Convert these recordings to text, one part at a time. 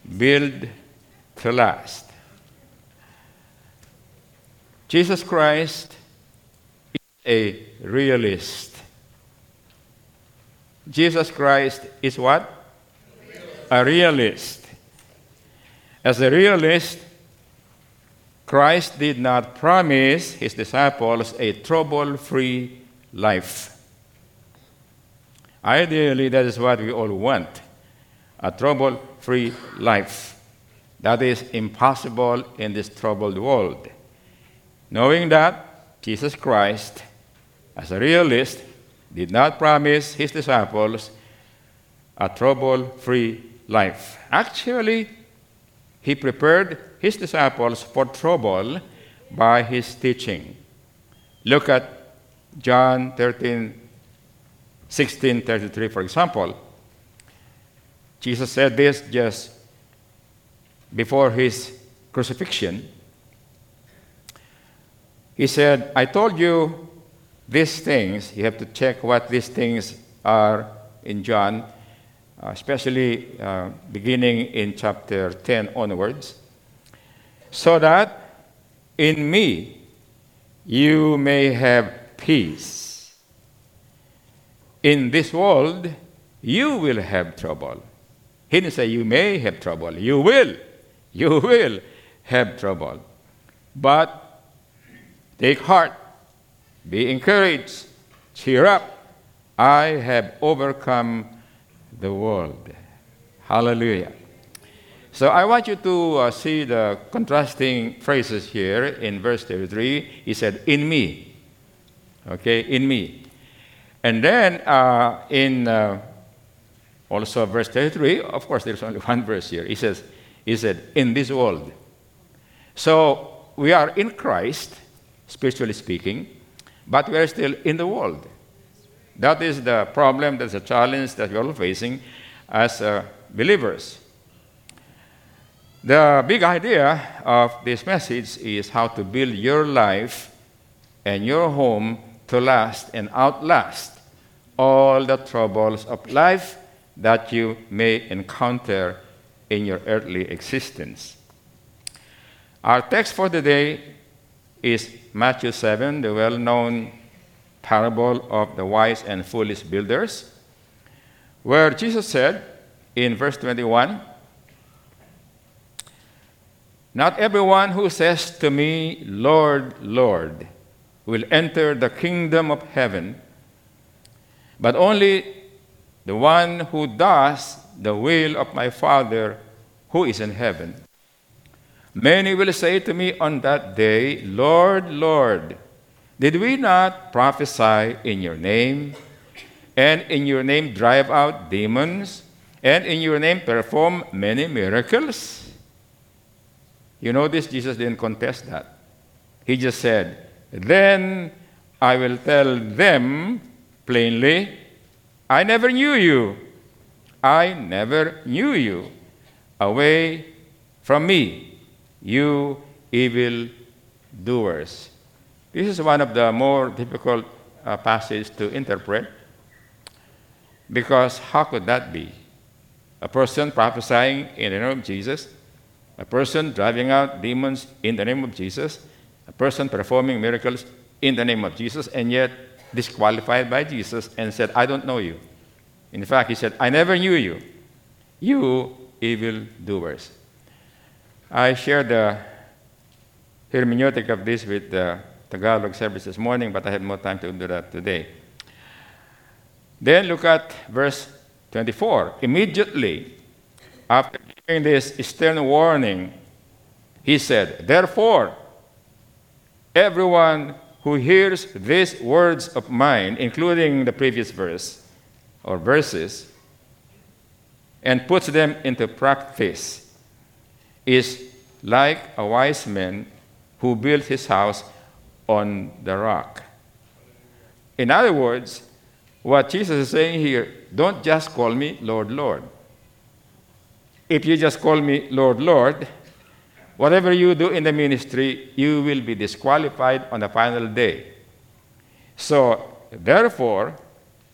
built to last. Jesus Christ is a realist. Jesus Christ is what? A realist. As a realist, Christ did not promise his disciples a trouble-free life. Ideally, that is what we all want, a trouble-free life. That is impossible in this troubled world. Knowing that, Jesus Christ, as a realist, did not promise his disciples a trouble-free life. Actually, he prepared his disciples for trouble by his teaching. Look at John 16:33, for example. Jesus said this just before his crucifixion. He said, I told you these things. You have to check what these things are in John, especially beginning in chapter 10 onwards, so that in me you may have peace. In this world you will have trouble. He didn't say you may have trouble. You will. You will have trouble. But take heart. Be encouraged. Cheer up. I have overcome the world. Hallelujah. So I want you to see the contrasting phrases here in verse 33. He said, in me. Okay, in me. And then in also verse 33, of course there's only one verse here. He said, in this world. So we are in Christ, spiritually speaking, but we are still in the world. That is the problem, that's a challenge that we're all facing as believers. The big idea of this message is how to build your life and your home to last and outlast all the troubles of life that you may encounter in your earthly existence. Our text for today is Matthew 7, the well-known parable of the wise and foolish builders, where Jesus said in verse 21, not everyone who says to me, Lord, Lord, will enter the kingdom of heaven, but only the one who does the will of my Father who is in heaven. Many will say to me on that day, Lord, Lord, did we not prophesy in your name, and in your name drive out demons, and in your name perform many miracles? You notice Jesus didn't contest that. He just said, then I will tell them plainly, I never knew you. I never knew you. Away from me, you evil doers. This is one of the more difficult passages to interpret, because how could that be? A person prophesying in the name of Jesus, a person driving out demons in the name of Jesus, a person performing miracles in the name of Jesus, and yet disqualified by Jesus and said, I don't know you. In fact, he said, I never knew you, you evil doers. I shared the hermeneutic of this with the Tagalog service this morning, but I had more time to do that today. Then look at verse 24. Immediately after giving this stern warning, he said, therefore, everyone who hears these words of mine, including the previous verse or verses, and puts them into practice, is like a wise man who built his house on the rock. In other words, what Jesus is saying here, don't just call me Lord, Lord. If you just call me Lord, Lord, whatever you do in the ministry, you will be disqualified on the final day. So, therefore,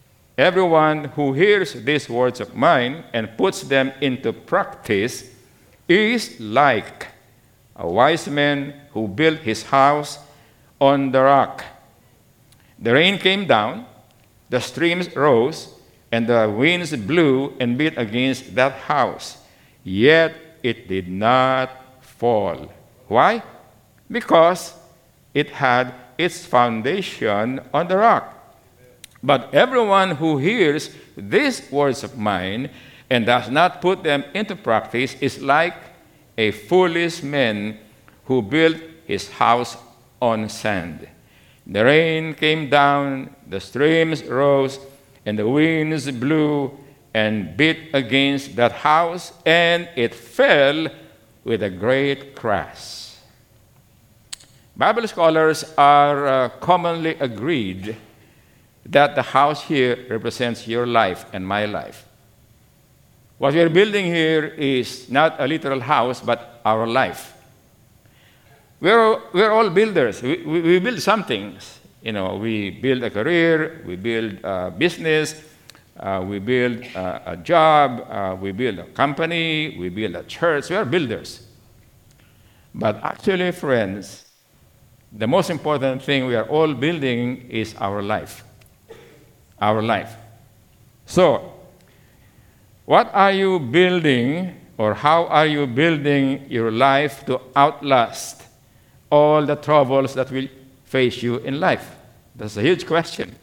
everyone who hears these words of mine and puts them into practice is like a wise man who built his house on the rock. The rain came down, the streams rose, and the winds blew and beat against that house. Yet it did not fall. Why? Because it had its foundation on the rock. But everyone who hears these words of mine and does not put them into practice is like a foolish man who built his house on sand. The rain came down, the streams rose, and the winds blew and beat against that house, and it fell with a great crash. Bible scholars are commonly agreed that the house here represents your life and my life. What we're building here is not a literal house, but our life. We're all builders. We build some things. We build a career, we build a business, we build a job, we build a company, we build a church. We are builders. But actually, friends, the most important thing we are all building is our life. Our life. So, what are you building, or how are you building your life to outlast all the troubles that will face you in life? That's a huge question.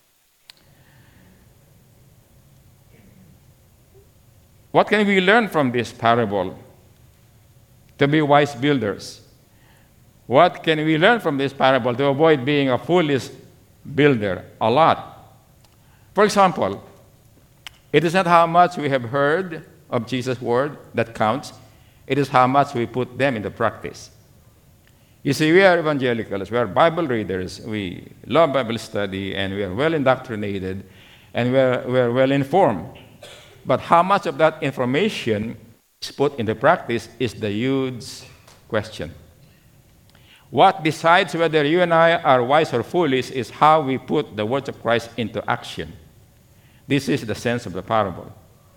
What can we learn from this parable to be wise builders? What can we learn from this parable to avoid being a foolish builder? A lot. For example, it is not how much we have heard of Jesus' word that counts. It is how much we put them into practice. You see, we are evangelicals, we are Bible readers, we love Bible study, and we are well indoctrinated, and we are well informed. But how much of that information is put into practice is the huge question. What decides whether you and I are wise or foolish is how we put the words of Christ into action. This is the sense of the parable.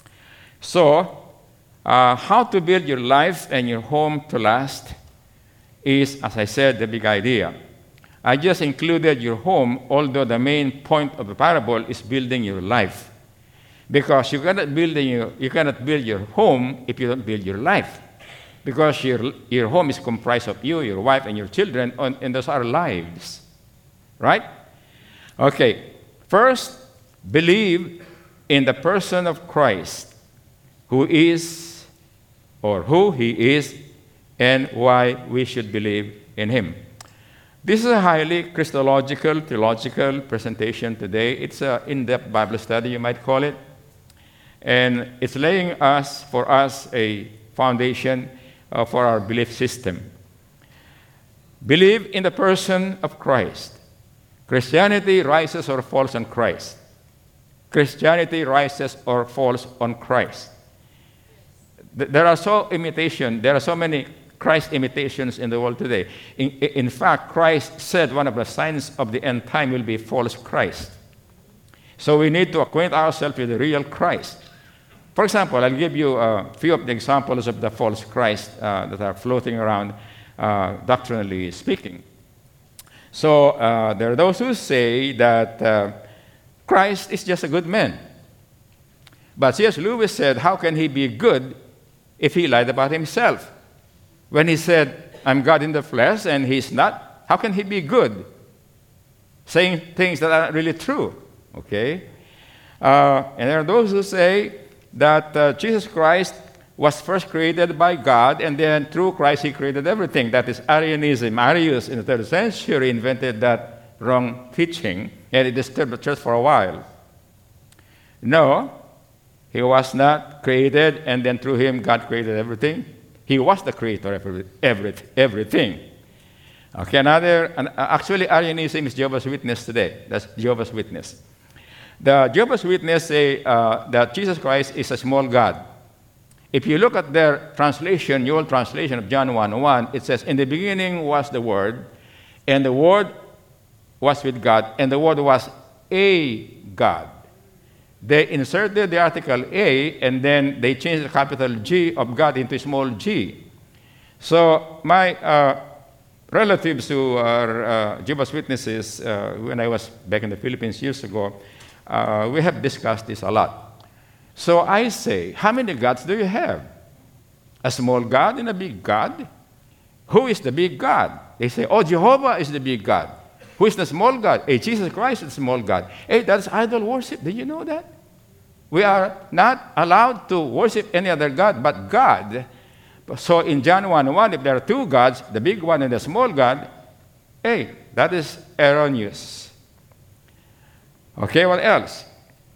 So, how to build your life and your home to last is, as I said, the big idea. I just included your home, although the main point of the parable is building your life. Because you cannot build your home if you don't build your life. Because your home is comprised of you, your wife, and your children, and those are lives. Right? Okay. First, believe in the person of Christ, who is, or who he is, and why we should believe in him. This is a highly Christological, theological presentation today. It's an in-depth Bible study, you might call it. And it's laying for us a foundation for our belief system. Believe in the person of Christ. Christianity rises or falls on Christ. Christianity rises or falls on Christ. There are so many Christ imitations in the world today. In fact, Christ said one of the signs of the end time will be false Christ. So we need to acquaint ourselves with the real Christ. For example, I'll give you a few of the examples of the false Christ that are floating around doctrinally speaking. So there are those who say that Christ is just a good man. But C.S. Lewis said, how can he be good if he lied about himself? When he said, I'm God in the flesh, and he's not, how can he be good? Saying things that aren't really true. Okay? And there are those who say that Jesus Christ was first created by God, and then through Christ he created everything. That is Arianism. Arius in the 3rd century invented that wrong teaching, and it disturbed the church for a while. No, he was not created, and then through him God created everything. He was the creator of everything. Okay, actually Arianism is Jehovah's Witness today. That's Jehovah's Witness. The Jehovah's Witness say that Jesus Christ is a small God. If you look at their translation, your translation of John 1:1, it says, in the beginning was the Word, and the Word was with God, and the Word was a God. they inserted the article A, and then they changed the capital G of God into small g. So my relatives who are Jehovah's Witnesses, when I was back in the Philippines years ago, we have discussed this a lot. So I say, how many gods do you have? A small God and a big God? Who is the big God? They say, oh, Jehovah is the big God. Who is the small God? Hey, Jesus Christ is the small God. Hey, that's idol worship. Did you know that? We are not allowed to worship any other God but God. So in John 1:1, if there are two gods, the big one and the small God, hey, that is erroneous. Okay, what else?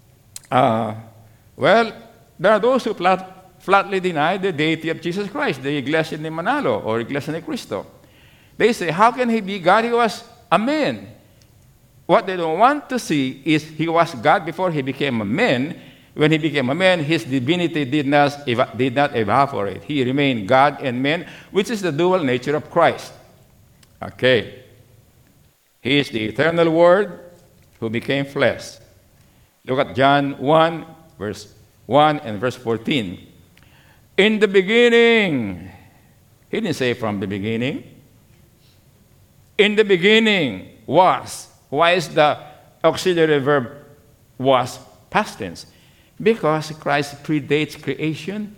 Well, there are those who flatly deny the deity of Jesus Christ, the Iglesia ni Manalo or Iglesia ni Cristo. They say, how can he be God? He was a man. What they don't want to see is he was God before he became a man. When he became a man, his divinity did not evaporate. He remained God and man, which is the dual nature of Christ. Okay. He is the eternal Word who became flesh. Look at John 1, verse 1 and verse 14. In the beginning, he didn't say from the beginning. In the beginning was. Why is the auxiliary verb was past tense? Because Christ predates creation.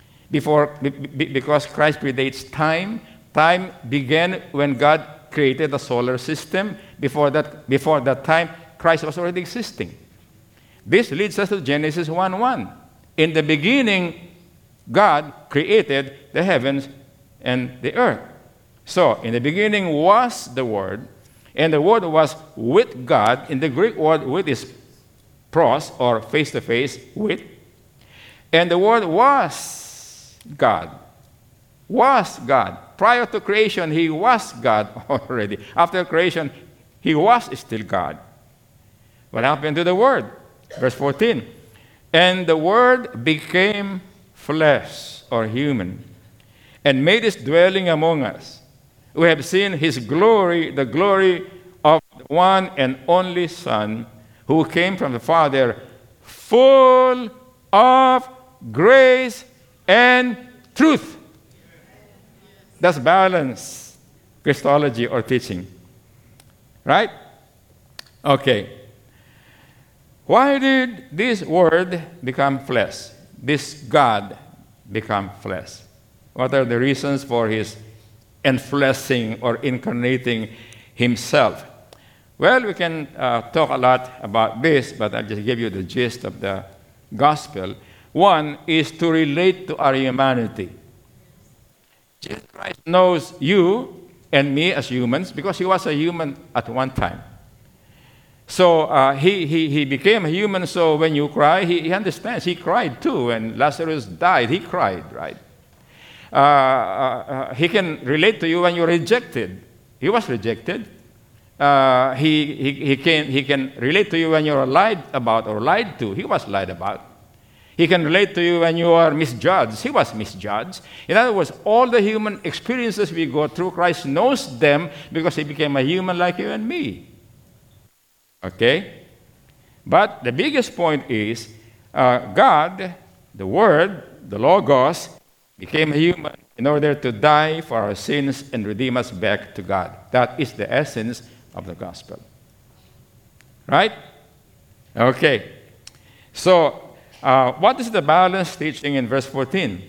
Because Christ predates time. Time began when God created the solar system. Before that time, Christ was already existing. This leads us to Genesis 1:1. In the beginning, God created the heavens and the earth. So, in the beginning was the Word, and the Word was with God. In the Greek word, with is pros, or face-to-face with. And the Word was God. Was God. Prior to creation, he was God already. After creation, he was still God. What happened to the Word? Verse 14. And the Word became flesh, or human, and made his dwelling among us. We have seen his glory, the glory of the one and only Son, who came from the Father, full of grace and truth. That's balanced Christology or teaching. Right? Okay. Why did this Word become flesh? This God become flesh? What are the reasons for his enfleshing or incarnating himself? Well, we can talk a lot about this, but I'll just give you the gist of the gospel. One is to relate to our humanity. Jesus Christ knows you and me as humans because he was a human at one time. So he became a human, so when you cry, he understands. He cried too. When Lazarus died, he cried, right? He can relate to you when you're rejected. He was rejected. He can relate to you when you're lied about or lied to. He was lied about. He can relate to you when you are misjudged. He was misjudged. In other words, all the human experiences we go through, Christ knows them because he became a human like you and me. Okay? But the biggest point is God, the Word, the Logos, became a human in order to die for our sins and redeem us back to God. That is the essence of the gospel. Right? Okay. So, what is the balanced teaching in verse 14?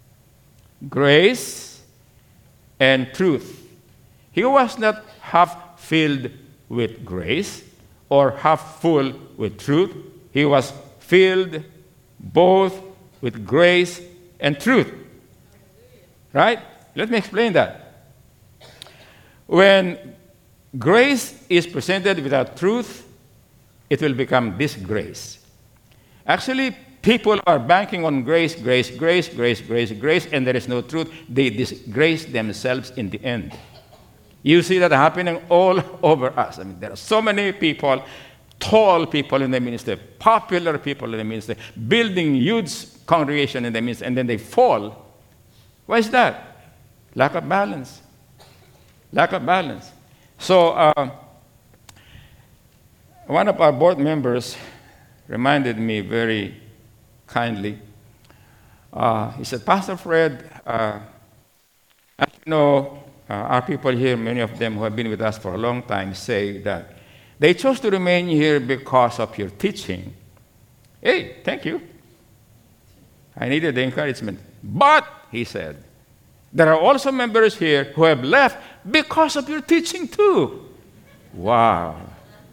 Grace and truth. He was not half filled with grace or half full with truth. He was filled both with grace and truth. Right? Let me explain that. When grace is presented without truth, it will become disgrace. Actually, people are banking on grace, and there is no truth. They disgrace themselves in the end. You see that happening all over us. I mean, there are so many people, tall people in the ministry, popular people in the ministry, building huge congregation in the ministry, and then they fall. Why is that? Lack of balance. Lack of balance. So, one of our board members reminded me very kindly. He said, Pastor Fred, as you know, our people here, many of them who have been with us for a long time, say that they chose to remain here because of your teaching. Hey, thank you. I needed the encouragement. But, he said, there are also members here who have left because of your teaching too. Wow.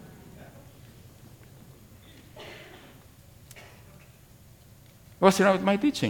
What's wrong with my teaching?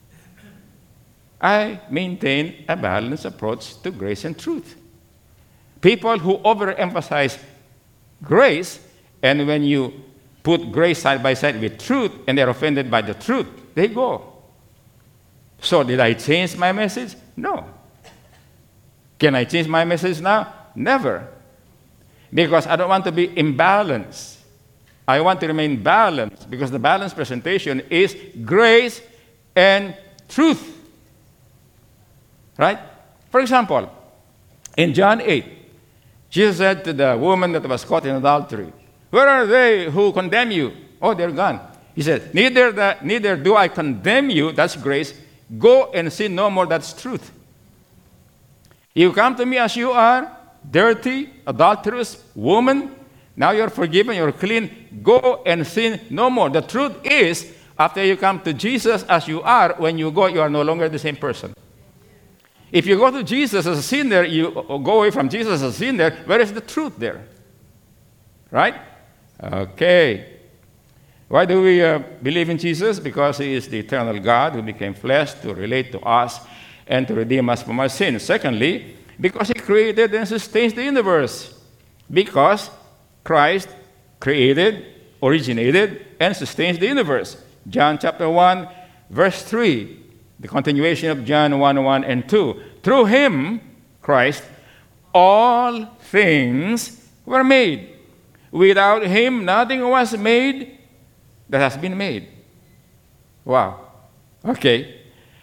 I maintain a balanced approach to grace and truth. People who overemphasize grace, and when you put grace side by side with truth, and they're offended by the truth, they go. So did I change my message? No. Can I change my message now? Never. Because I don't want to be imbalanced. I want to remain balanced, because the balanced presentation is grace and truth. Right? For example, in John 8, Jesus said to the woman that was caught in adultery, "Where are they who condemn you?" "Oh, they're gone." He said, neither do I condemn you, that's grace. Go and sin no more, that's truth. You come to me as you are, dirty, adulterous woman. Now you're forgiven, you're clean. Go and sin no more. The truth is, after you come to Jesus as you are, when you go, you are no longer the same person. If you go to Jesus as a sinner, you go away from Jesus as a sinner, where is the truth there? Right? Okay. Why do we believe in Jesus? Because he is the eternal God who became flesh to relate to us and to redeem us from our sins. Secondly, because he created and sustains the universe. Because Christ created, originated, and sustains the universe. John chapter 1, verse 3. The continuation of John 1:1 and 2. Through him, Christ, all things were made. Without him, nothing was made that has been made. Wow. Okay.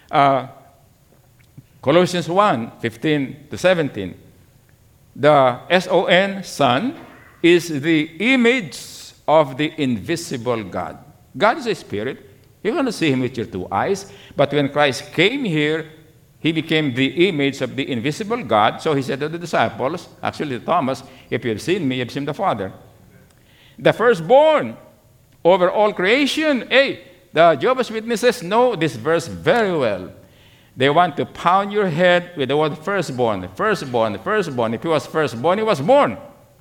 Colossians 1:15-17. The S-O-N, Son, is the image of the invisible God. God is a spirit. You're going to see him with your two eyes. But when Christ came here, he became the image of the invisible God. So he said to the disciples, actually to Thomas, "If you have seen me, you have seen the Father." The firstborn over all creation. Hey, the Jehovah's Witnesses know this verse very well. They want to pound your head with the word firstborn, firstborn, firstborn. If he was firstborn, he was born.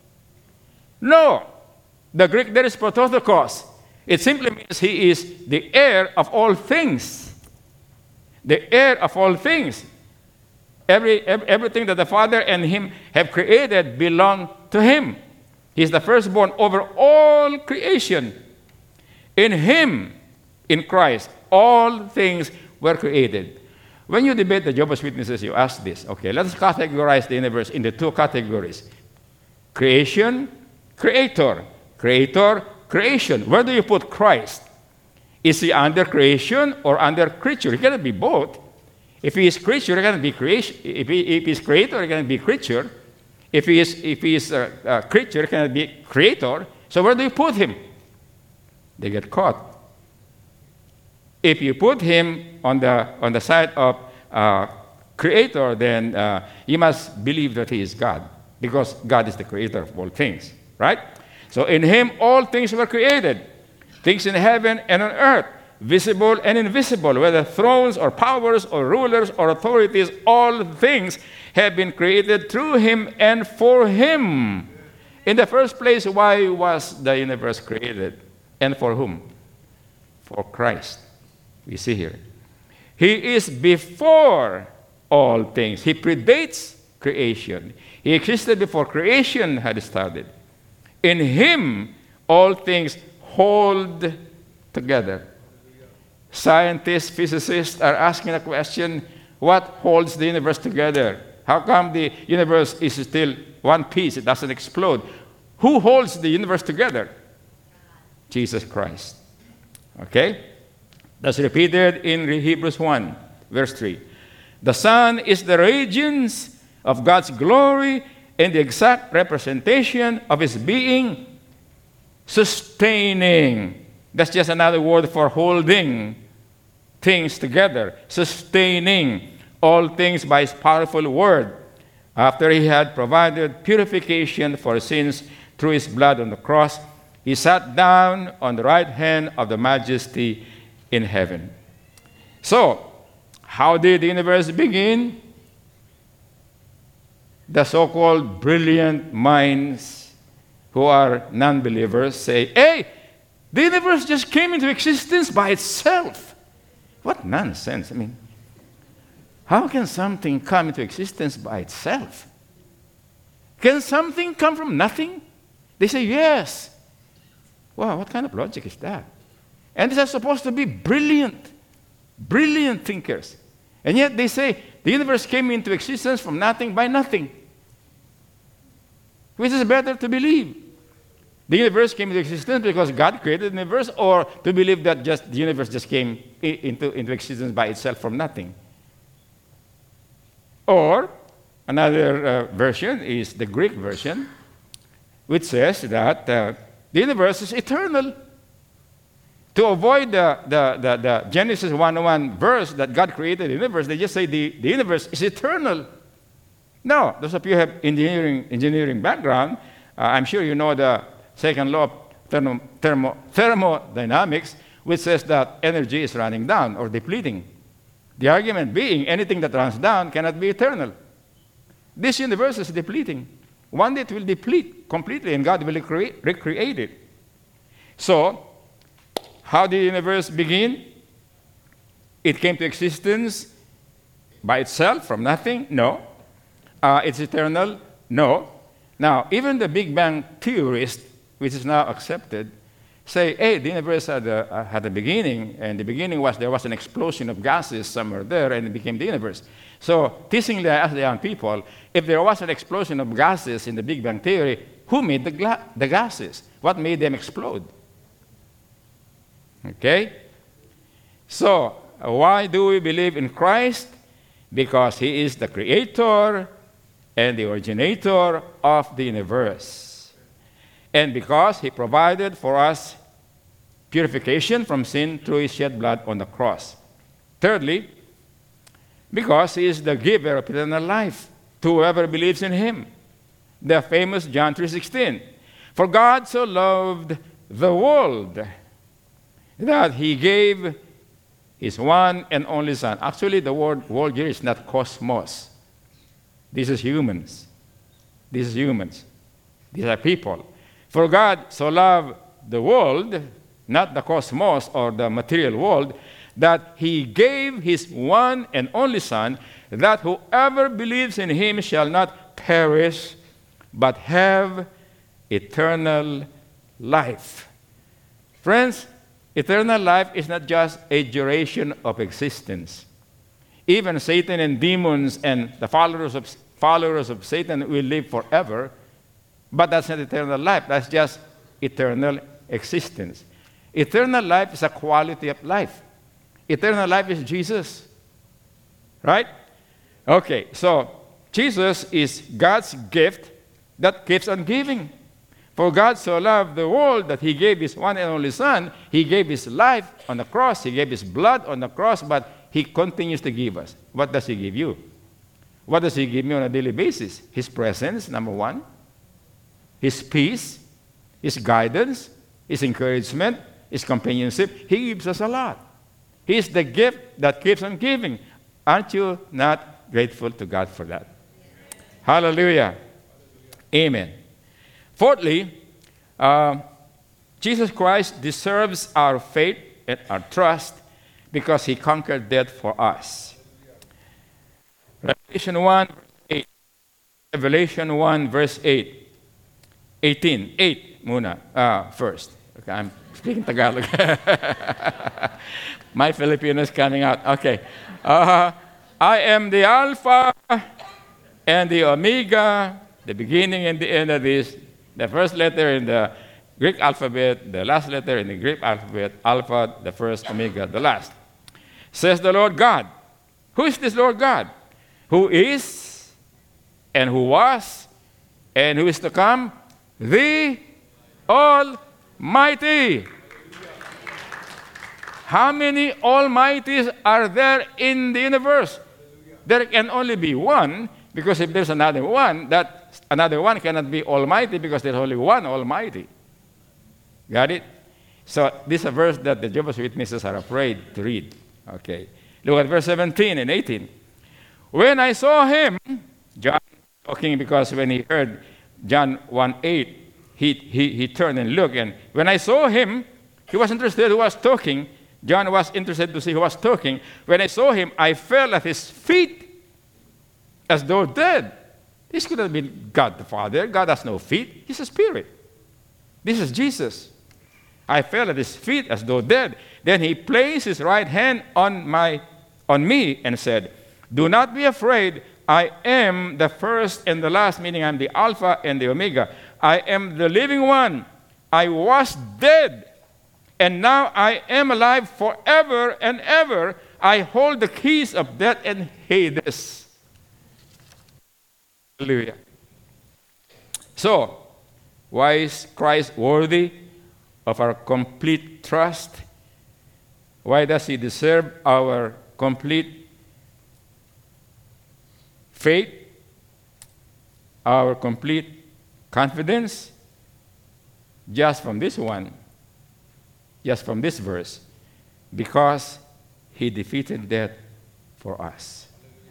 No. The Greek there is prototokos. It simply means he is the heir of all things. The heir of all things. Everything that the Father and him have created belong to him. He is the firstborn over all creation. In him, in Christ, all things were created. When you debate the Jehovah's Witnesses, you ask this. Okay, let's categorize the universe into two categories. Creation, creator. Creator, creation. Where do you put Christ? Is he under creation or under creature? He cannot be both. If he is creature, he cannot be creation. If he is creator, he cannot be creature. If he is a creature, he cannot be creator. So where do you put him? They get caught. If you put him on the side of creator, then you must believe that he is God, because God is the creator of all things, right? So in him all things were created, things in heaven and on earth, visible and invisible, whether thrones or powers or rulers or authorities, all things have been created through him and for him. In the first place, why was the universe created? And for whom? For Christ. We see here. He is before all things. He predates creation. He existed before creation had started. In him, all things hold together. Scientists, physicists are asking a question, what holds the universe together? How come the universe is still one piece? It doesn't explode. Who holds the universe together? Jesus Christ. Okay? That's repeated in Hebrews 1, verse 3. The Son is the radiance of God's glory and the exact representation of his being, sustaining That's just another word for holding things together, sustaining all things by his powerful word. After he had provided purification for sins through his blood on the cross, he sat down on the right hand of the Majesty in heaven. So, how did the universe begin? The so-called brilliant minds who are non-believers say, hey, the universe just came into existence by itself. What nonsense. I mean, how can something come into existence by itself? Can something come from nothing? They say, yes. Wow, what kind of logic is that? And these are supposed to be brilliant thinkers. And yet they say the universe came into existence from nothing by nothing. Which is better to believe? The universe came into existence because God created the universe, or to believe that just the universe just came into existence by itself from nothing? Or another version is the Greek version, which says that the universe is eternal. To avoid the Genesis 1:1 verse that God created the universe, they just say the universe is eternal. No, those of you who have engineering background, I'm sure you know the second law of thermodynamics, which says that energy is running down or depleting. The argument being anything that runs down cannot be eternal. This universe is depleting. One day it will deplete completely and God will recreate it. So, how did the universe begin? It came to existence by itself from nothing? No. It's eternal? No. Now, even the Big Bang theorists, which is now accepted, say, hey, the universe had a beginning, and the beginning was there was an explosion of gases somewhere there, and it became the universe. So, teasingly, I asked the young people, if there was an explosion of gases in the Big Bang theory, who made the gases? What made them explode? Okay? So, why do we believe in Christ? Because he is the creator and the originator of the universe. And because he provided for us purification from sin through his shed blood on the cross. Thirdly, because he is the giver of eternal life to whoever believes in him. The famous John 3:16. For God so loved the world that he gave his one and only Son. Actually, the word world here is not cosmos. This is humans. This is humans. These are people. For God so loved the world, not the cosmos or the material world, that he gave his one and only Son, that whoever believes in him shall not perish, but have eternal life. Friends, eternal life is not just a duration of existence. Even Satan and demons and the followers of Satan will live forever, but that's not eternal life. That's just eternal existence. Eternal life is a quality of life. Eternal life is Jesus. Right? Okay, so Jesus is God's gift that keeps on giving. For God so loved the world that he gave his one and only Son. He gave his life on the cross. He gave his blood on the cross, but he continues to give us. What does he give you? What does he give me on a daily basis? His presence, number one. His peace, his guidance, his encouragement, his companionship. He gives us a lot. He is the gift that keeps on giving. Aren't you not grateful to God for that? Hallelujah. Amen. Fourthly, Jesus Christ deserves our faith and our trust because he conquered death for us. Revelation 1, verse 8. Revelation 1, verse 8. 18. 8 muna, first. Okay, I'm speaking Tagalog. My Filipino is coming out. Okay. I am the Alpha and the Omega, the beginning and the end of this. The first letter in the Greek alphabet, the last letter in the Greek alphabet, Alpha, the first, Omega, the last. Says the Lord God. Who is this Lord God? Who is, and who was, and who is to come? The Almighty. How many almighties are there in the universe? There can only be one, because if there's another one, that another one cannot be almighty because there's only one almighty. Got it? So this is a verse that the Jehovah's Witnesses are afraid to read. Okay. Look at verse 17 and 18. When I saw him, John talking because when he heard John 1:8, he turned and looked, and when I saw him, he was interested who was talking. John was interested to see who was talking. When I saw him, I fell at his feet as though dead. This could have been God the Father. God has no feet. He's a spirit. This is Jesus. I fell at his feet as though dead. Then he placed his right hand on me and said, do not be afraid. I am the first and the last, meaning I'm the Alpha and the Omega. I am the living one. I was dead, and now I am alive forever and ever. I hold the keys of death and Hades. Hallelujah. So, why is Christ worthy of our complete trust? Why does he deserve our complete faith, our complete confidence? Just from this one, just from this verse, because he defeated death for us.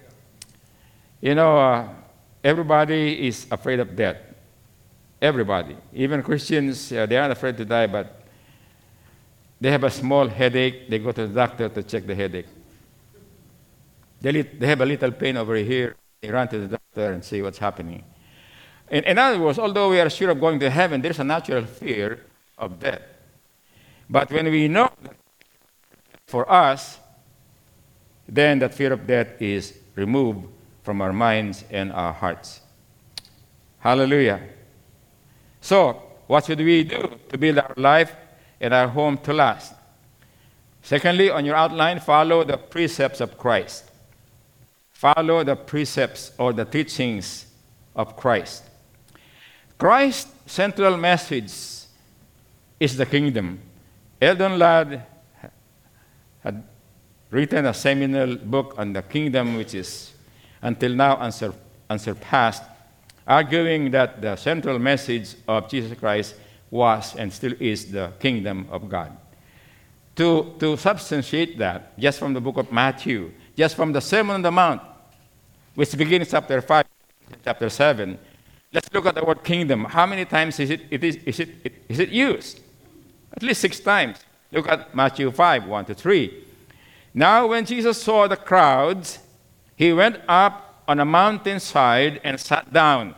You know, everybody is afraid of death. Everybody. Even Christians, they aren't afraid to die, but they have a small headache. They go to the doctor to check the headache. They have a little pain over here. They run to the doctor and see what's happening. In other words, although we are sure of going to heaven, there's a natural fear of death. But when we know that for us, then that fear of death is removed from our minds and our hearts. Hallelujah. So, what should we do to build our life and our home to last? Secondly, on your outline, follow the precepts of Christ. Follow the precepts or the teachings of Christ. Christ's central message is the kingdom. Eldon Ladd had written a seminal book on the kingdom, which is until now unsurpassed, arguing that the central message of Jesus Christ was and still is the kingdom of God. To substantiate that, just from the book of Matthew, just from the Sermon on the Mount, which begins chapter 5, chapter 7, let's look at the word kingdom. How many times is it used? At least 6 times. Look at Matthew 5, 1-3. Now when Jesus saw the crowds, he went up on a mountainside and sat down.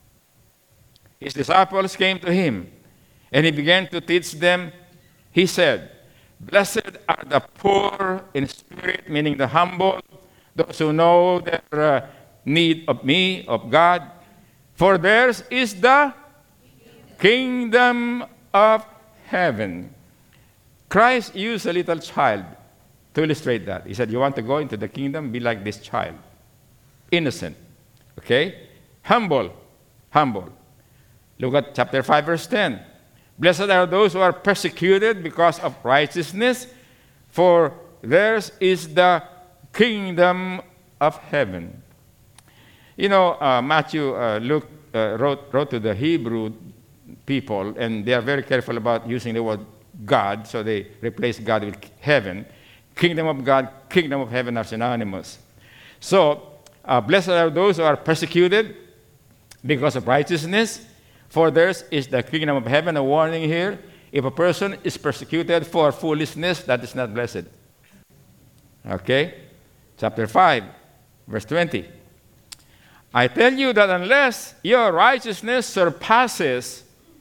His disciples came to him, and he began to teach them. He said, blessed are the poor in spirit, meaning the humble, those who know their need of me, of God, for theirs is the kingdom of heaven. Christ used a little child to illustrate that. He said, you want to go into the kingdom? Be like this child. Innocent. Okay? Humble. Humble. Look at chapter 5, verse 10. Blessed are those who are persecuted because of righteousness, for theirs is the kingdom of heaven. You know, Luke wrote to the Hebrew people, and they are very careful about using the word God, so they replace God with heaven. Kingdom of God, kingdom of heaven are synonymous. So, blessed are those who are persecuted because of righteousness, for theirs is the kingdom of heaven. A warning here, if a person is persecuted for foolishness, that is not blessed. Okay? Chapter 5, verse 20. I tell you that unless your righteousness surpasses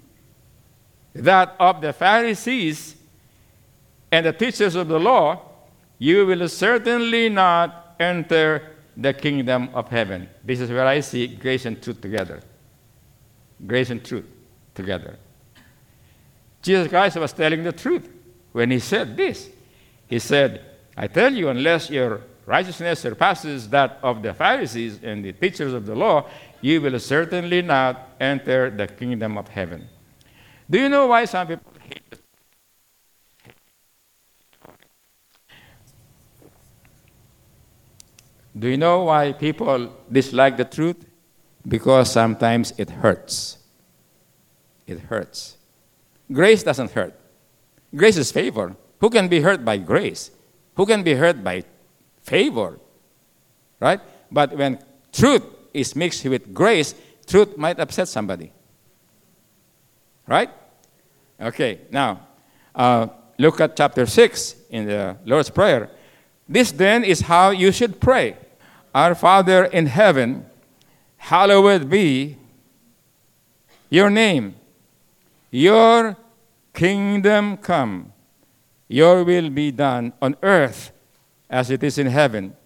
that of the Pharisees and the teachers of the law, you will certainly not enter the kingdom of heaven. This is where I see grace and truth together. Grace and truth together. Jesus Christ was telling the truth when he said this. He said, I tell you, unless your righteousness surpasses that of the Pharisees and the teachers of the law, you will certainly not enter the kingdom of heaven. Do you know why some people hate it? Do you know why people dislike the truth? Because sometimes it hurts. It hurts. Grace doesn't hurt. Grace is favor. Who can be hurt by grace? Who can be hurt by favor? Right? But when truth is mixed with grace, truth might upset somebody. Right? Okay, now, look at chapter 6 in the Lord's Prayer. This then is how you should pray. Our Father in heaven, hallowed be your name. Your kingdom come. Your will be done on earth as it is in heaven.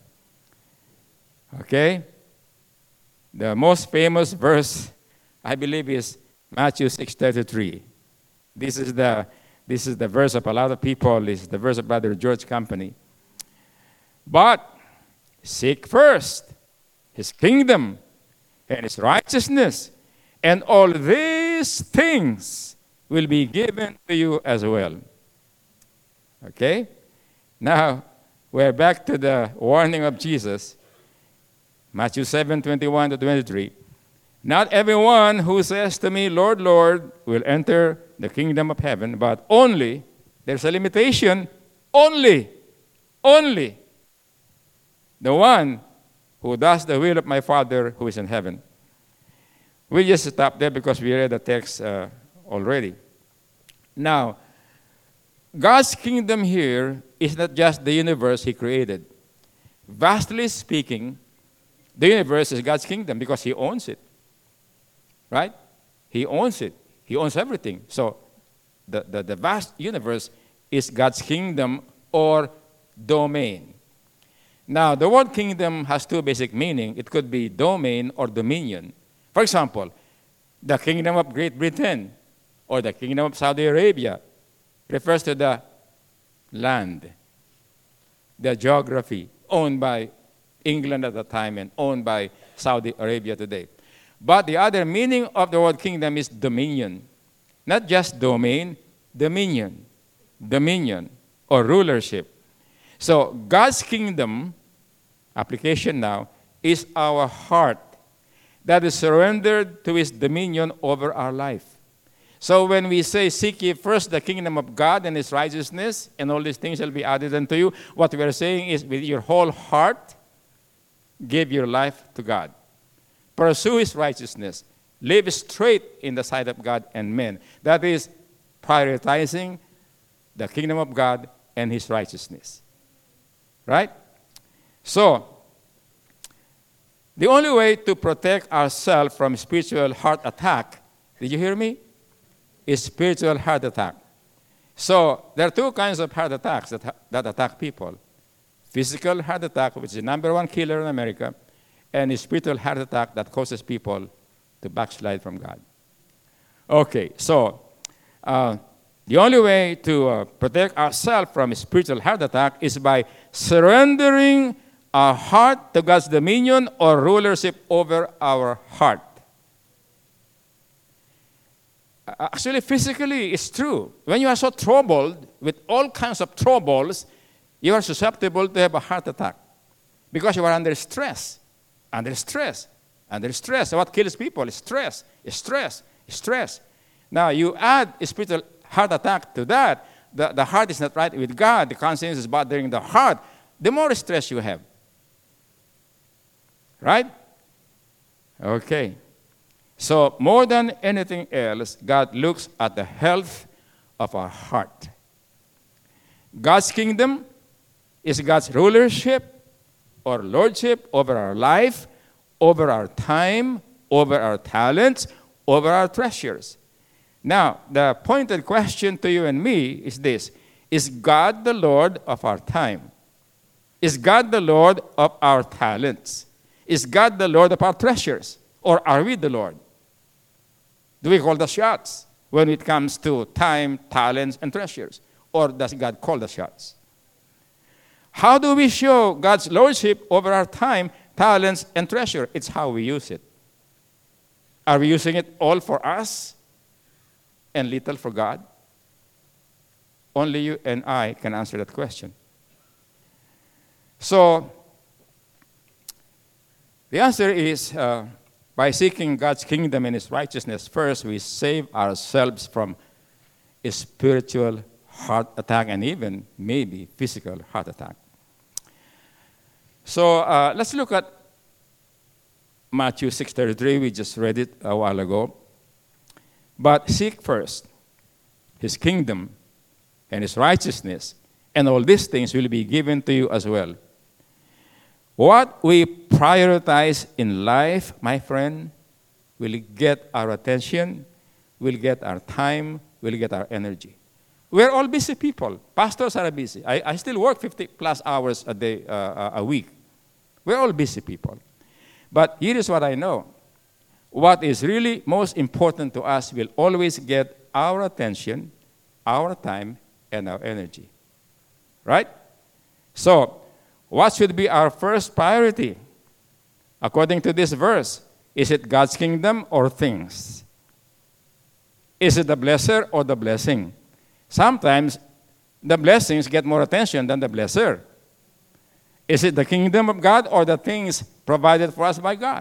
Okay? The most famous verse, I believe, is Matthew 6:33. This is the verse of a lot of people. This is the verse of Brother George Company. But seek first his kingdom and his righteousness, and all these things will be given to you as well. Okay? Now, we're back to the warning of Jesus. Matthew 7:21 to 23. Not everyone who says to me, Lord, Lord, will enter the kingdom of heaven, but only, there's a limitation, only the one who does the will of my Father who is in heaven. We just stop there because we read the text already. Now, God's kingdom here is not just the universe He created. Vastly speaking, the universe is God's kingdom because He owns it. Right? He owns it. He owns everything. So, the vast universe is God's kingdom or domain. Now, the word kingdom has two basic meanings. It could be domain or dominion. For example, the kingdom of Great Britain or the kingdom of Saudi Arabia refers to the land, the geography owned by England at the time and owned by Saudi Arabia today. But the other meaning of the word kingdom is dominion. Not just domain, dominion. Dominion or rulership. So God's kingdom, application now, is our heart that is surrendered to His dominion over our life. So when we say, seek ye first the kingdom of God and His righteousness, and all these things shall be added unto you, what we are saying is with your whole heart, give your life to God. Pursue His righteousness. Live straight in the sight of God and men. That is prioritizing the kingdom of God and His righteousness. Right? So, the only way to protect ourselves from spiritual heart attack, did you hear me? Is spiritual heart attack. So, there are two kinds of heart attacks that attack people. Physical heart attack, which is the number one killer in America, and a spiritual heart attack that causes people to backslide from God. Okay, so the only way to protect ourselves from a spiritual heart attack is by surrendering our heart to God's dominion or rulership over our heart. Actually, physically, it's true. When you are so troubled with all kinds of troubles, you are susceptible to have a heart attack because you are under stress. Under stress. Under stress. What kills people is stress. Stress. Stress. Now, you add a spiritual heart attack to that. The heart is not right with God. The conscience is bothering the heart. The more stress you have. Right? Okay. So, more than anything else, God looks at the health of our heart. God's kingdom is God's rulership or lordship over our life, over our time, over our talents, over our treasures. Now, the pointed question to you and me is this: is God the Lord of our time? Is God the Lord of our talents? Is God the Lord of our treasures? Or are we the Lord? Do we call the shots when it comes to time, talents, and treasures? Or does God call the shots? How do we show God's lordship over our time, talents, and treasure? It's how we use it. Are we using it all for us and little for God? Only you and I can answer that question. So, The answer is by seeking God's kingdom and His righteousness first, we save ourselves from a spiritual heart attack and even maybe physical heart attack. So let's look at Matthew 6:33. We just read it a while ago. But seek first His kingdom and His righteousness, and all these things will be given to you as well. What we prioritize in life, my friend, will get our attention, will get our time, will get our energy. We're all busy people. Pastors are busy. I still work 50 plus hours a day, a week. We're all busy people. But here is what I know. What is really most important to us will always get our attention, our time, and our energy. Right? So, what should be our first priority? According to this verse, is it God's kingdom or things? Is it the blesser or the blessing? Sometimes the blessings get more attention than the blesser. Is it the kingdom of God or the things provided for us by God?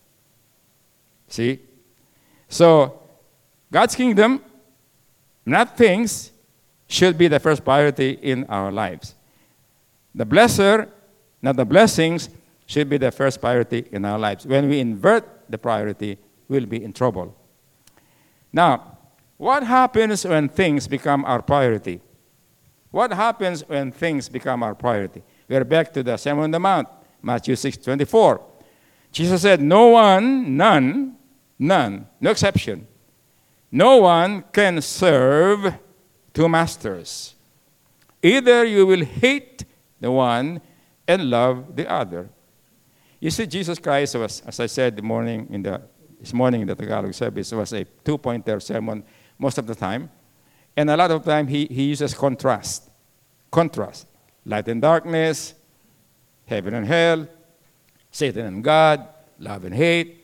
See? So, God's kingdom, not things, should be the first priority in our lives. The blesser, not the blessings, should be the first priority in our lives. When we invert the priority, we'll be in trouble. Now, what happens when things become our priority? What happens when things become our priority? We're back to the Sermon on the Mount, Matthew 6:24. Jesus said, none, no exception. No one can serve two masters. Either you will hate the one and love the other. You see, Jesus Christ was, as I said this morning in the Tagalog service, was a two-pointer sermon most of the time. And a lot of time he uses contrast. Contrast. Light and darkness, heaven and hell, Satan and God, love and hate.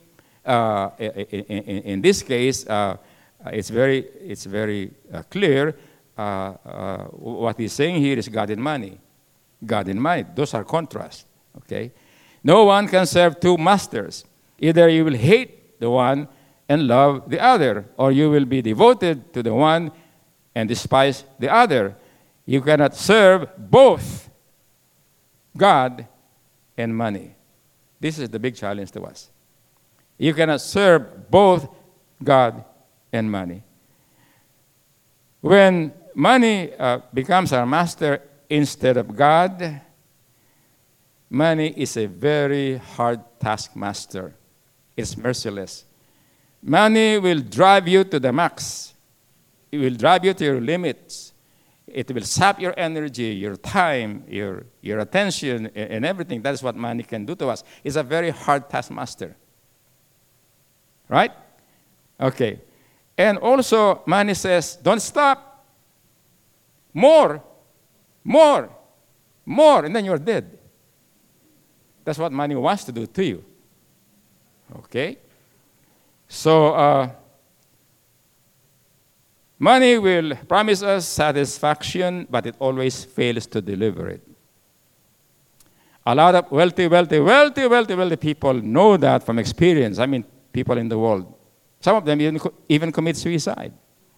In this case, it's very clear. What he's saying here is God and money. God and money. Those are contrasts. Okay? No one can serve two masters. Either you will hate the one and love the other, or you will be devoted to the one and despise the other. You cannot serve both God and money. This is the big challenge to us. You cannot serve both God and money. When money becomes our master instead of God, money is a very hard taskmaster. It's merciless. Money will drive you to the max. It will drive you to your limits. It will sap your energy, your time, your attention, and everything. That is what money can do to us. It's a very hard taskmaster. Right? Okay. And also, money says, don't stop. More, and then you're dead. That's what money wants to do to you. Okay? So, money will promise us satisfaction, but it always fails to deliver it. A lot of wealthy people know that from experience. I mean, people in the world. Some of them even commit suicide.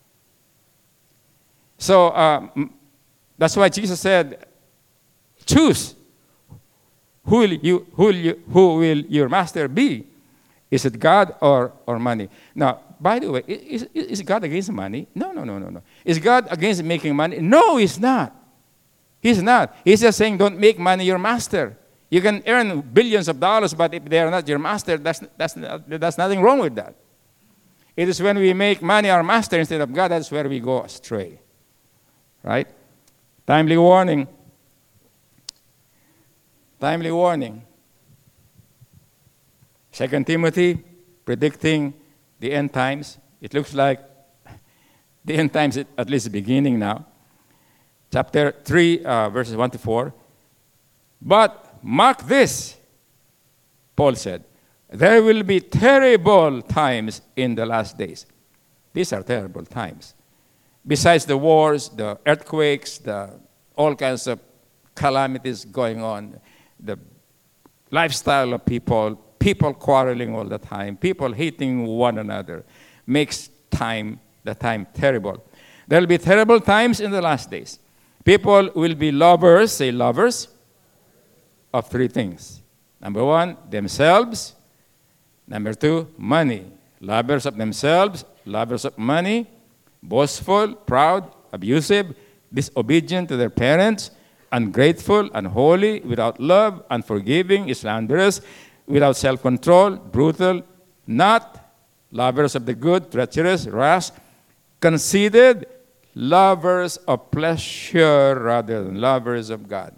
So, that's why Jesus said, choose. Who will your master be? Is it God or money? Now, by the way, is God against money? No. Is God against making money? No, He's not. He's not. He's just saying, don't make money your master. You can earn billions of dollars, but if they are not your master, that's nothing wrong with that. It is when we make money our master instead of God, that's where we go astray. Right? Timely warning. 2 Timothy, predicting the end times. It looks like the end times is at least beginning now. Chapter 3, verses 1 to 4. But mark this, Paul said, there will be terrible times in the last days. These are terrible times. Besides the wars, the earthquakes, all kinds of calamities going on, the lifestyle of people, people quarreling all the time, people hating one another, makes the time terrible. There will be terrible times in the last days. People will be lovers, say lovers, of three things. Number one, themselves. Number two, money. Lovers of themselves, lovers of money, boastful, proud, abusive, disobedient to their parents, ungrateful, unholy, without love, unforgiving, slanderous, without self-control, brutal, not lovers of the good, treacherous, rash, conceited, lovers of pleasure rather than lovers of God.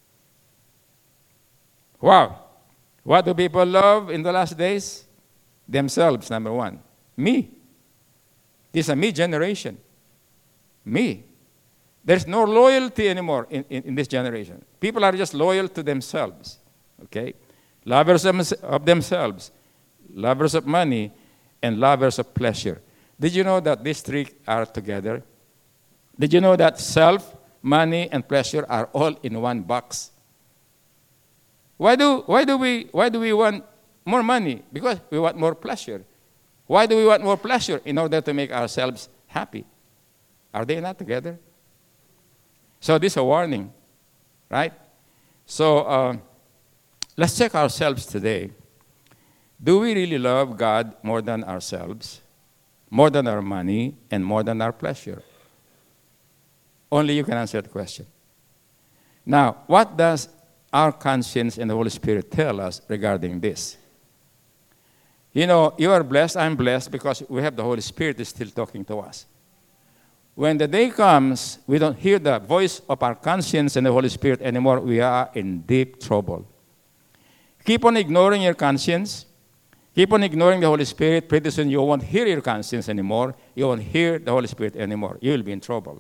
Wow. What do people love in the last days? Themselves, number one. Me. This is a me generation. Me. There's no loyalty anymore in this generation. People are just loyal to themselves. Okay? Lovers of themselves, lovers of money, and lovers of pleasure. Did you know that these three are together? Did you know that self, money, and pleasure are all in one box? Why do we want more money? Because we want more pleasure. Why do we want more pleasure? In order to make ourselves happy. Are they not together? So this is a warning, right? So let's check ourselves today. Do we really love God more than ourselves, more than our money, and more than our pleasure? Only you can answer the question. Now, what does our conscience and the Holy Spirit tell us regarding this? You know, you are blessed, I'm blessed, because we have the Holy Spirit is still talking to us. When the day comes, we don't hear the voice of our conscience and the Holy Spirit anymore, we are in deep trouble. Keep on ignoring your conscience. Keep on ignoring the Holy Spirit. Pretty soon you won't hear your conscience anymore. You won't hear the Holy Spirit anymore. You will be in trouble.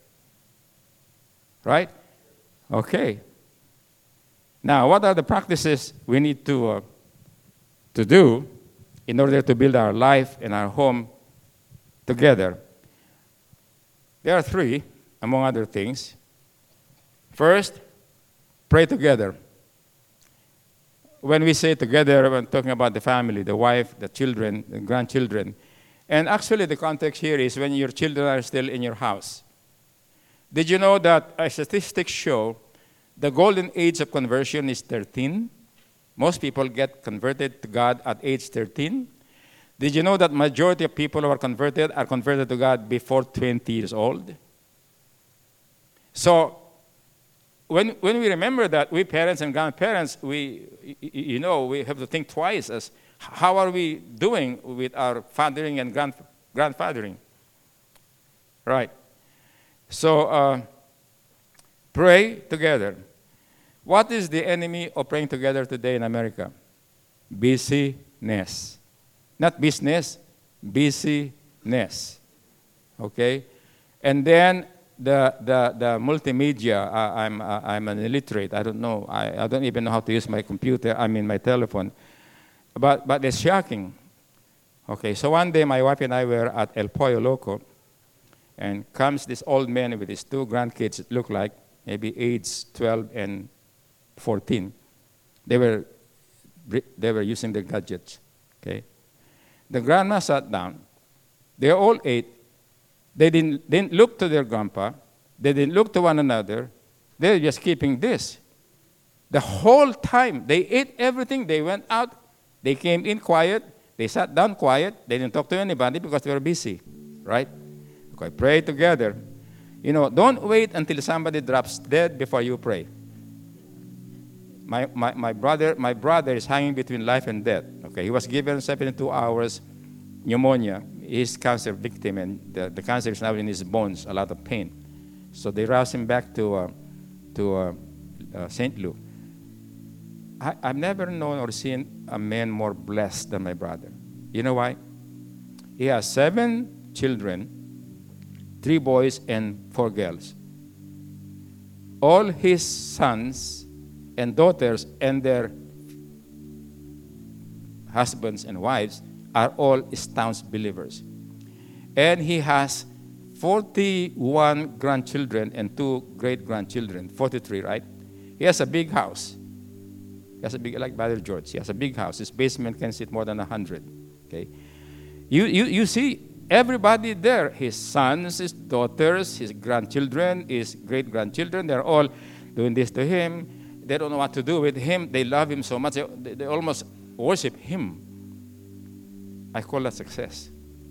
Right? Okay. Now, what are the practices we need to do in order to build our life and our home together? There are three, among other things. First, pray together. When we say together, we're talking about the family, the wife, the children, the grandchildren. And actually, the context here is when your children are still in your house. Did you know that statistics show the golden age of conversion is 13? Most people get converted to God at age 13. Did you know that majority of people who are converted to God before 20 years old? So, when we remember that, we parents and grandparents, we have to think twice as how are we doing with our fathering and grandfathering? Right. So, pray together. What is the enemy of praying together today in America? Busyness. Not business, busyness. Okay? And then the multimedia, I'm an illiterate. I don't know. I don't even know how to use my computer, my telephone. But it's shocking. Okay, so one day my wife and I were at El Pollo Loco, and comes this old man with his two grandkids, it looked like, maybe age 12 and 14. They were using their gadgets. Okay? The grandma sat down. They all ate. They didn't look to their grandpa. They didn't look to one another. They were just keeping this. The whole time, they ate everything. They went out. They came in quiet. They sat down quiet. They didn't talk to anybody because they were busy. Right? Okay, pray together. You know, don't wait until somebody drops dead before you pray. My brother is hanging between life and death. Okay, he was given 72 hours pneumonia. He's cancer victim, and the cancer is now in his bones, a lot of pain. So they rushed him back to St. Luke. I've never known or seen a man more blessed than my brother. You know why? He has 7 children, 3 boys and 4 girls. All his sons and daughters and their husbands and wives are all staunch believers. And he has 41 grandchildren and 2 great-grandchildren, 43, right? He has a big house. He has a big, like Brother George. He has a big house. His basement can sit more than 100. Okay, you see everybody there. His sons, his daughters, his grandchildren, his great grandchildren. They're all doing this to him. They don't know what to do with him. They love him so much. They almost worship him. I call that success.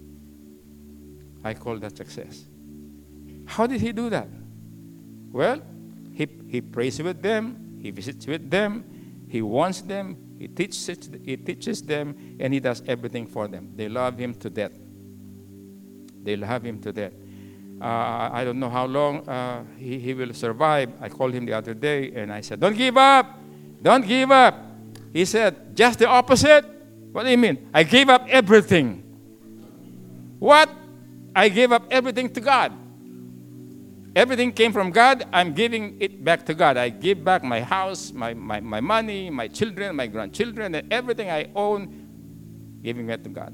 I call that success. How did he do that? Well, he prays with them. He visits with them. He wants them. He teaches them, and he does everything for them. They love him to death. They love him to death. I don't know how long he will survive. I called him the other day, and I said, "Don't give up. Don't give up." He said, "Just the opposite." What do you mean? I gave up everything. What? I gave up everything to God. Everything came from God. I'm giving it back to God. I give back my house, my money, my children, my grandchildren, and everything I own, giving it to God.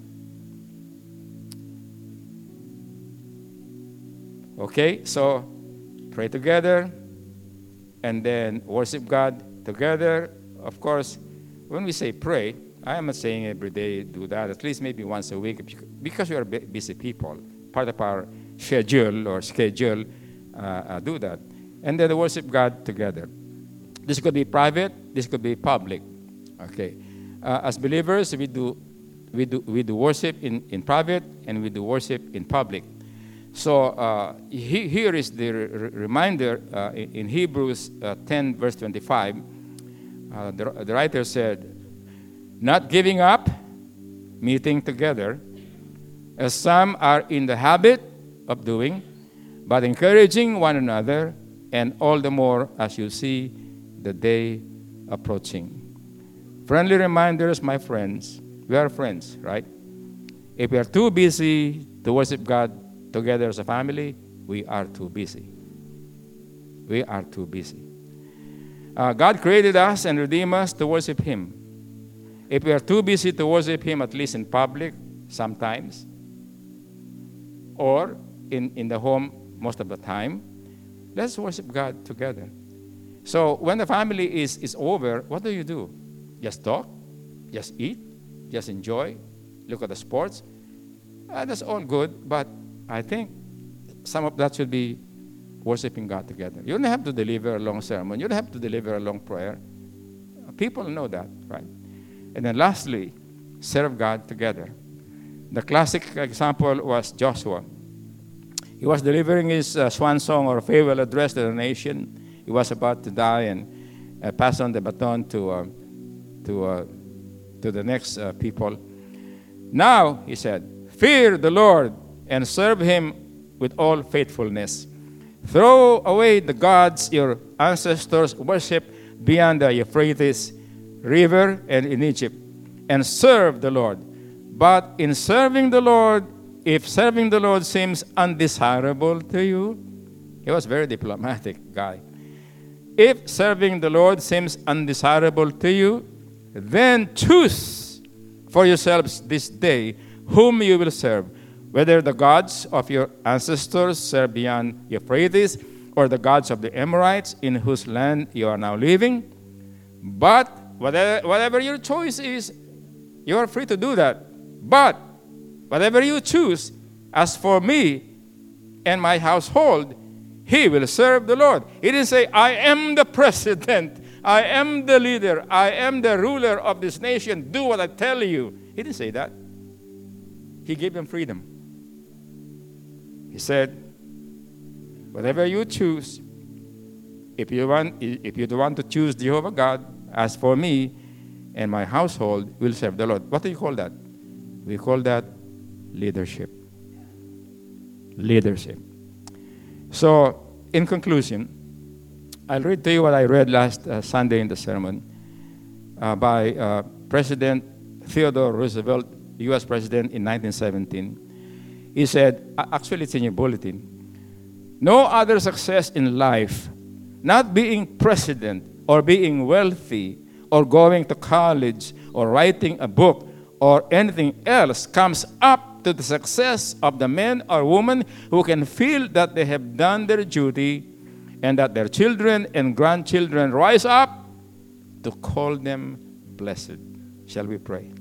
Okay, so pray together and then worship God together. Of course, when we say pray, I am not saying every day do that, at least maybe once a week, because we are busy people. Part of our schedule, do that. And then worship God together. This could be private, this could be public. Okay. As believers, we do worship in private, and we do worship in public. So here is the reminder in Hebrews 10, verse 25. The writer said, "Not giving up, meeting together, as some are in the habit of doing, but encouraging one another, and all the more as you see the day approaching." Friendly reminders, my friends. We are friends, right? If we are too busy to worship God together as a family, we are too busy. We are too busy. God created us and redeemed us to worship Him. If we are too busy to worship Him, at least in public, sometimes, or in the home most of the time, let's worship God together. So when the family is over, what do? Just talk? Just eat? Just enjoy? Look at the sports? That's all good, but I think some of that should be worshiping God together. You don't have to deliver a long sermon. You don't have to deliver a long prayer. People know that, right? And then lastly, serve God together. The classic example was Joshua. He was delivering his swan song or farewell address to the nation. He was about to die and pass on the baton to the next people. Now, he said, "Fear the Lord and serve Him with all faithfulness. Throw away the gods your ancestors worshipped beyond the Euphrates River and in Egypt, and serve the Lord. But in serving the Lord, if serving the Lord seems undesirable to you," he was a very diplomatic guy. "If serving the Lord seems undesirable to you, then choose for yourselves this day whom you will serve, whether the gods of your ancestors served beyond Euphrates, or the gods of the Amorites in whose land you are now living. But whatever your choice is, you are free to do that. But whatever you choose, as for me and my household, he will serve the Lord." He didn't say, "I am the president, I am the leader, I am the ruler of this nation, do what I tell you." He didn't say that. He gave them freedom. He said, "Whatever you choose, if you don't want to choose Jehovah God, as for me and my household, we'll serve the Lord." What do you call that? We call that leadership. Leadership. So, in conclusion, I'll read to you what I read last Sunday in the sermon by President Theodore Roosevelt, U.S. President in 1917. He said, actually it's in your bulletin, "No other success in life, not being president or being wealthy or going to college or writing a book or anything else, comes up to the success of the men or women who can feel that they have done their duty and that their children and grandchildren rise up to call them blessed. Shall we pray?